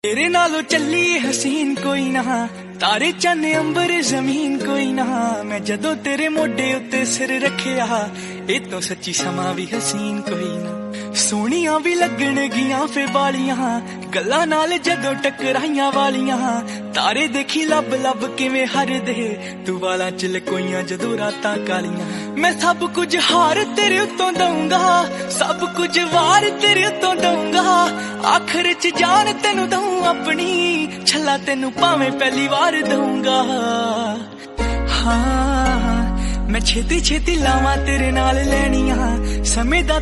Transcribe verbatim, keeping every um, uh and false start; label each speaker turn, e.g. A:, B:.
A: तेरे नालों चली हसीन कोई ना, तारे चन अंबर जमीन कोई ना। मैं जदों तेरे मोढे उत्ते सिर रखिया, ए तो सच्ची समा भी हसीन कोई ना। सोहणियां भी लगण गियां फे बालियां, गल्लां नाल जदों टकराइयां वालियां। तारे देखी लब लब किवें हरदे, तू वालां च लकोइयां जदों रातां कालियां। मैं सब कुछ हार तेरे उत्तों दूंगा, सब कुछ वार तेरे उत्तों दूंगा। आखिर च जान तेनू दूं अपनी, छला तेनू भावें पहली वार दूंगा। हाँ मैं छेती छेती लावां तेरे नाल लैनियां, समय दा